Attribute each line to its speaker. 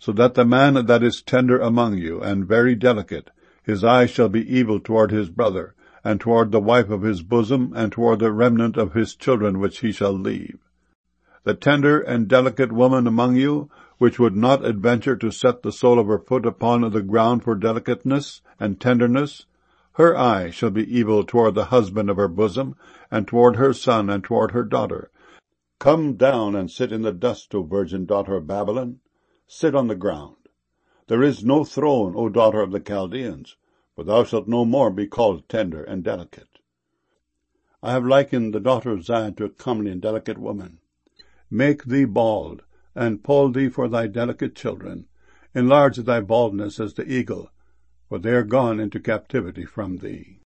Speaker 1: so that the man that is tender among you, and very delicate, his eye shall be evil toward his brother, and toward the wife of his bosom, and toward the remnant of his children which he shall leave. The tender and delicate woman among you, which would not adventure to set the sole of her foot upon the ground for delicateness and tenderness, her eye shall be evil toward the husband of her bosom, and toward her son, and toward her daughter. Come down and sit in the dust, O virgin daughter of Babylon. Sit on the ground. There is no throne, O daughter of the Chaldeans, for thou shalt no more be called tender and delicate. I have likened the daughter of Zion to a comely and delicate woman. Make thee bald, and pull thee for thy delicate children. Enlarge thy baldness as the eagle, for they are gone into captivity from thee.